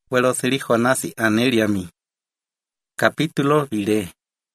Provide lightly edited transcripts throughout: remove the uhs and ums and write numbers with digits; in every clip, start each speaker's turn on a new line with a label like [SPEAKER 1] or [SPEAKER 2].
[SPEAKER 1] Weloseli Jonasi aneliami. Capítulo vile.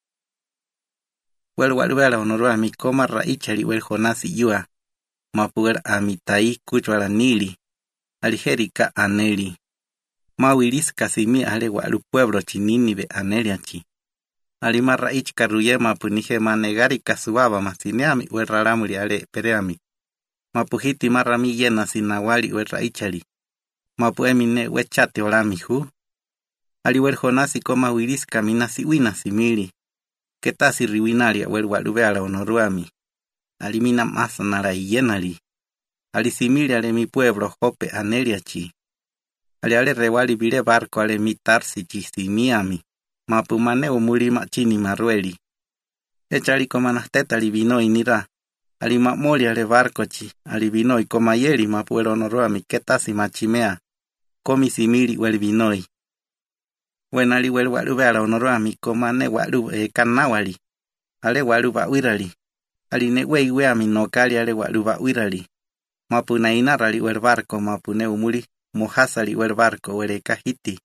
[SPEAKER 1] Welwalwela onoruami koma raichali wel Jonasi yua. Mapuer amitai kuchwala nili. Alijerika aneli. Mawilis kasimi ale walu pueblo chininive aneliachi. Alima raich karuye mapunije manegari kasuaba masineami wel raramuli ale pereami. Mapuhiti marami yena sinawali wel raichali. Mapuemine wechate olami hu. Aliwel Jonasi koma wiris kaminasi winasimili. Ketasi riwinalia wel walubeala onoruami. Alimina masanara yenali. Alisimili ale mi pueblo Jope aneliachi. Ale rewali bile barco ale mitarsi chisimiami. Mapumane umulima chini marueli. Echali komanasteta libinoi nira. Alima moli ale barco chi. Alibinoi koma yeli mapuelo onoruami ketasi machimea. Komi simili wel binoi. Wenali wel walubeala onoruami komane walu kanawali. Ale waluba wirali. Aline weiweami nokali ale waluba wirali. Mapuna inarali wel barco mapune umuli mohasali wel barco wele kahiti.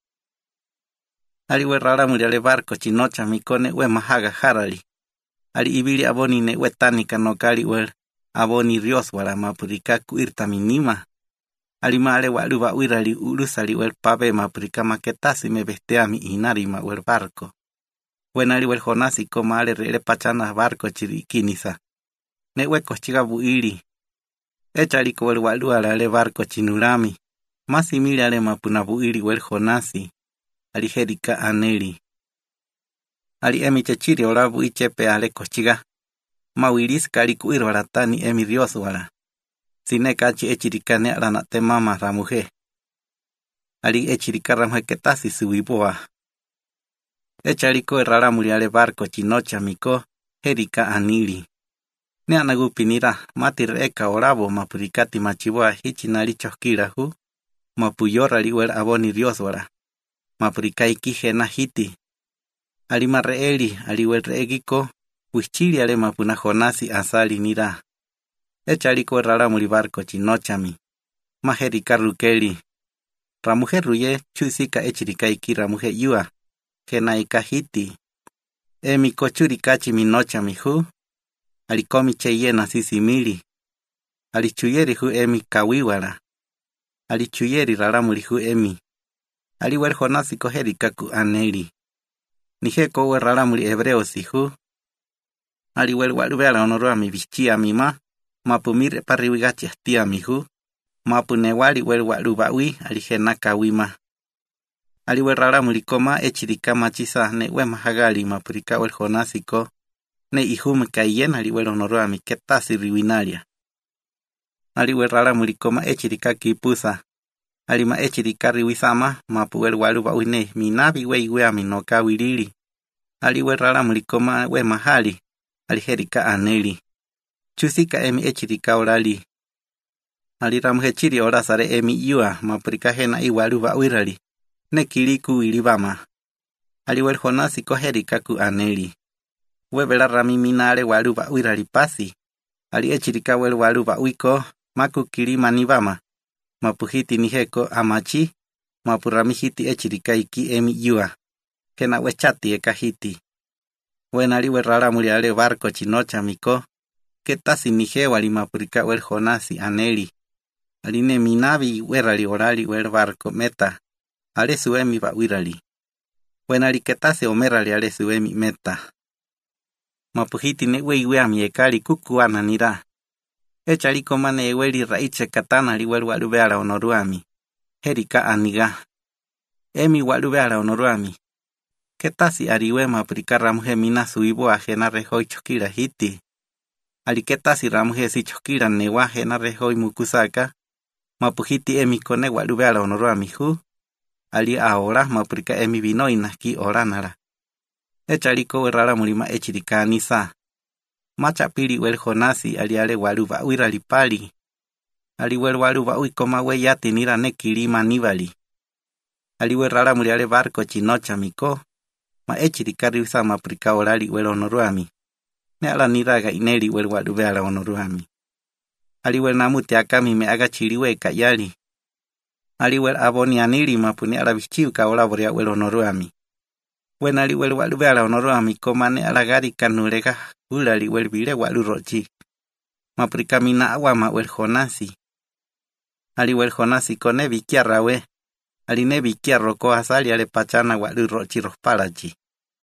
[SPEAKER 1] Ali wel raramuli ale barco chinocha mikone we mahaga harali. Ali ibili abonine wetanika nokali wel aboni rios wala mapurika kuirta minima. Alima ale waluba wirali urusali wel pabe mapurika maketasi me besteami inarima wel barco. Wenali wel Jonasi koma ale rele pachana barco chirikinisa. Ne weko chiga buili. Echali ko wel waluala ale barco chinurami. Masimili ale mapuna buili wel Jonasi. Alijerika aneli. Ali emi chechiri olabu ichepe ale kochiga. Mawilis kali kuiro alatani emi Dios wala. Sine kachi echirikane alana te mama ramuhe. Ali echirika ramuhe ketasi suiboa. Echaliko erraramuli ale barco chinocha miko herika anili. Ne anagupinira matir eka orabo mapurikati machiboa hichinali choskira hu. Mapuyorali wel aboni Dios wala. Mapurikai kijena hiti. Alima reeli aliwel reegiko. Wichili ale mapuna Jonasi asali nira. Echaliko erraramuli barco chinochami. Maherika rukeli. Ramuhe ruye chusika echirikaiki ramuhe yua. Kenaika hiti. Emi kochurikachi minochami hu. Alikomi cheyena sisimili. Alichuyeri hu emi kawiwala. Alichuyeri raramuli hu emi. Aliwel Jonasi koherikaku aneli. Nijeko we raramuli hebreo si hu. Aliwel walubeala onoruami bichia mima. Mapumire pariwigachi astiami hu. Mapunewali wel walubawi alijenaka wima. Aliwel raramuli koma echirika machisa ne we mahagali mapurika wel Jonasi ko. Ne ihume kayen aliwel onoruami ketasi riwinalia. Aliwel raramuli koma echirika kipusa. Alima echirika riwisama mapuel walubawi ne minabi weiweami no kawilili. Aliwel raramuli koma we mahali. Alijerika aneli. Chusika emi echirika orali. Aliramuhechiri orasare emi yua mapurika hena iwaluba wirali. Nekiliku ilibama. Aliwel Jonasi koherika ku aneli. Webela rami minale waluba wirali pasi. Ali echirika wel waluba wiko maku kilima nibama. Mapuhiti nijeko amachi. Mapuramihiti echirika iki emi yua. Kena wechati ekahiti. Wenali wel raramuli ale barco chinocha miko. Ketasi nije wali mapurika wel Jonasi aneli. Aline minabi werali orali wel barco meta. Ale suemi ba wirali. Wenali ketasi omerali ale suemi meta. Mapuhiti ne weiweami ekali kukuana nira. Echali komane eweli raiche katana li wel walubeala onoruami. Herika aniga. Emi walubeala onoruami. Ketasi ariwe mapurika ramuhe mina suibo ajena rehoi chokira hiti. Ali ketasi ramuhe si chokira newa ajena rehoi mukusaka. Mapuhiti emi kone walubeala onoruami hu. Ali ahora mapurika emi binoi naki oranara. Echaliko erraramuli ma echirika anisa. Machapili wel Jonasi ale waluba wirali pali. Ali wel waluba uikoma we yati nira nekilima nibali. Ali wel raramuli ale barco chinocha miko. Ma echirika riusa mapurika orali wel onoruami. Ne ala niraga ineli wel walubeala onoruami. Ali wel namuti akami me agachiliwe kayali. aliwel abonianili mapuni alabichiu ka olaboria wel honoruami. Wen aliwel walubela honoruami komane alagari kanureka ulali wel bile walurochi. Maprikamina awama wel Jonasi. Aliwel Jonasi konebi kiarrawe. Alinebi kiarroko asali ale pachana walurochi rospalachi.